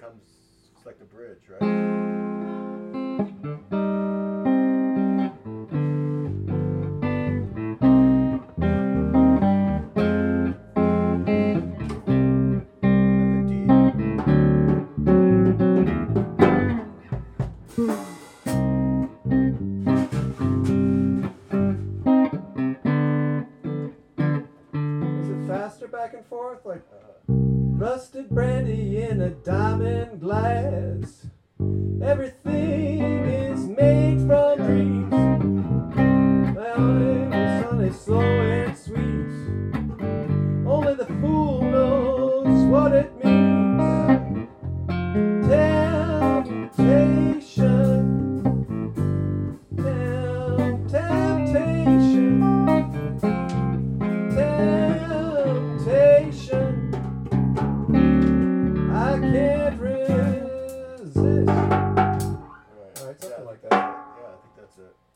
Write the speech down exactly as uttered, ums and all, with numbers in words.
comes, it's like the bridge, right? Back and forth like uh, rusted brandy in a diamond glass. Everything is made from dreams. Well, it was sunny, slow and sweet. Only the fool knows what it means. Temptation, Temp- temptation. I can't resist. All right, something like that. Yeah, I think that's it.